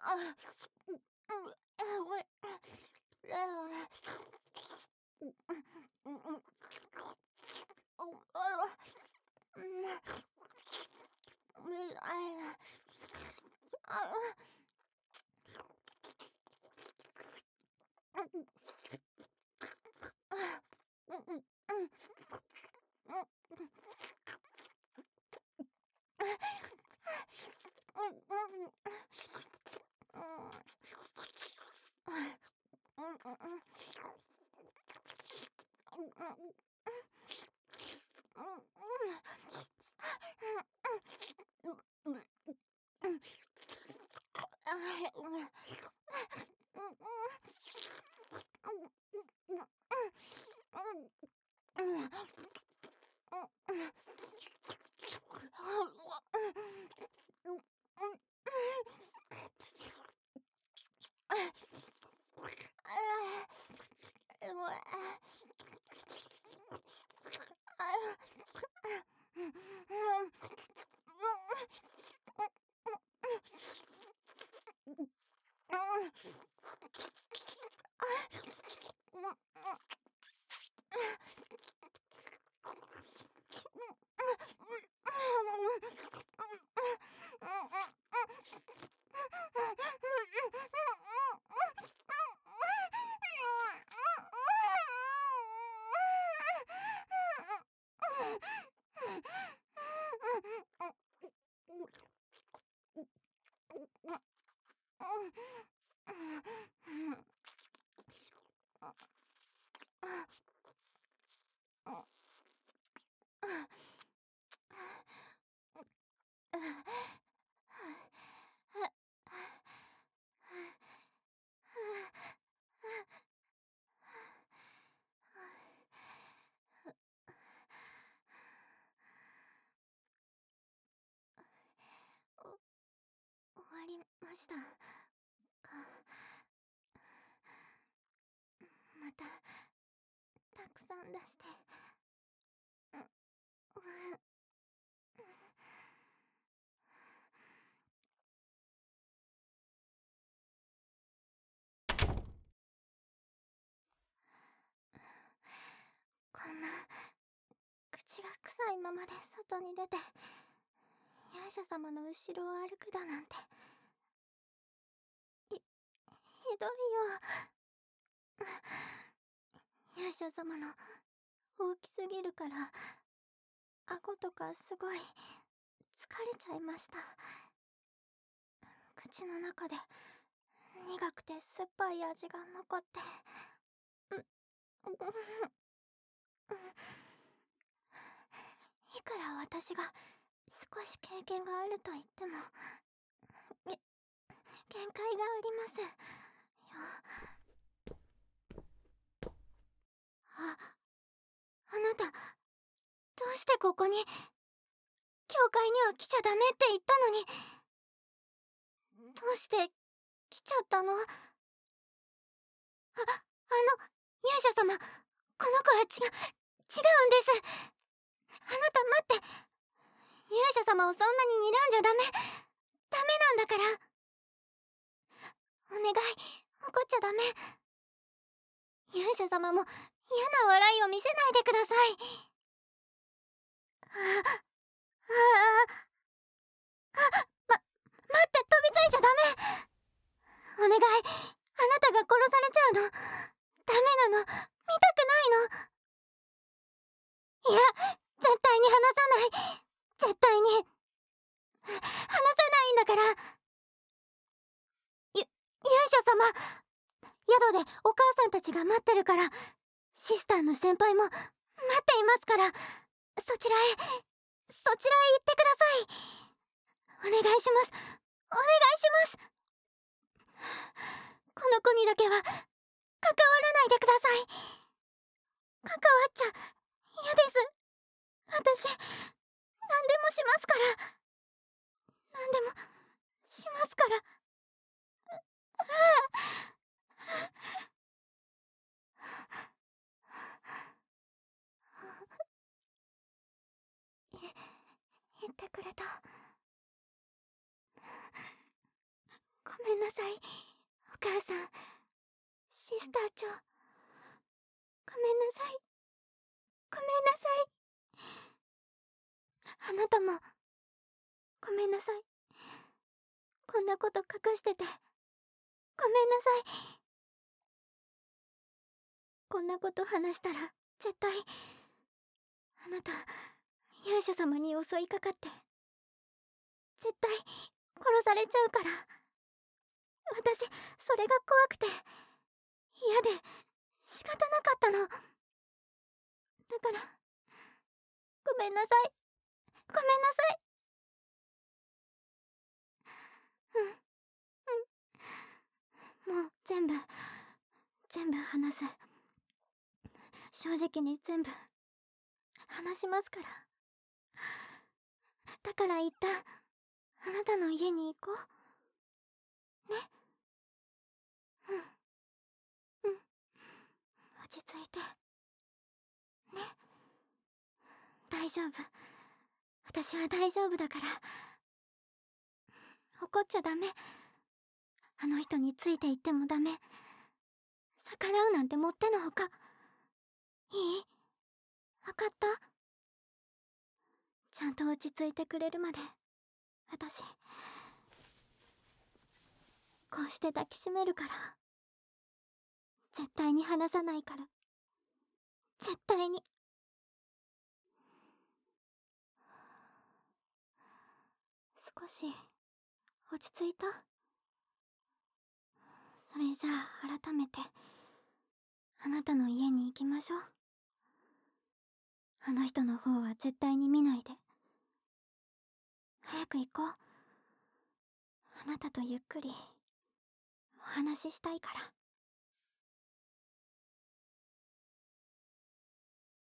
終わりましたか。またたくさん出して。こんな口が臭いままで外に出て勇者様の後ろを歩くだなんてひどいよ。勇者様の大きすぎるから顎とかすごい疲れちゃいました。口の中で苦くて酸っぱい味が残って。いくら私が少し経験があると言っても限界がありますよ。あなた、どうしてここに？教会には来ちゃダメって言ったのに、どうして来ちゃったの？勇者様、この子は違うんです。あなた待って、勇者様をそんなに睨んじゃダメなんだから。お願い、怒っちゃダメ。勇者様も嫌な笑いを見せないでください。待って、飛びついちゃダメ。お願い、あなたが殺されちゃうの。ダメなの、見たくないの。いや、絶対に離さない。絶対に離さないんだから。勇者様、宿でお母さんたちが待ってるから、シスターの先輩も待っていますから、そちらへ行ってください。お願いします、お願いします。この子にだけは関わらないでください。関わっちゃ嫌です。私、何でもしますから。何でもしますから。言ってくれた。ごめんななさい、お母さん、シスター長。ごめんなさい。ごめんなさい。あなたも、ごめんなさい。こんなこと隠してて、ごめんなさい。こんなこと話したら、絶対、あなた、勇者様に襲いかかって、絶対、殺されちゃうから。私、それが怖くて、嫌で、仕方なかったの。だから、ごめんなさい。ごめんなさい。うん、もう全部話す。正直に全部、話しますから。だから一旦、あなたの家に行こう。ね。うん、うん。落ち着いて。ね。大丈夫。私は大丈夫だから。怒っちゃダメ。あの人について行ってもダメ。逆らうなんてもってのほか。いい？わかった？ちゃんと落ち着いてくれるまで、私、こうして抱きしめるから。絶対に離さないから。絶対に。少し、落ち着いた？それじゃあ、改めて、あなたの家に行きましょう。あの人の方は絶対に見ないで。早く行こう。あなたとゆっくり、お話ししたいから。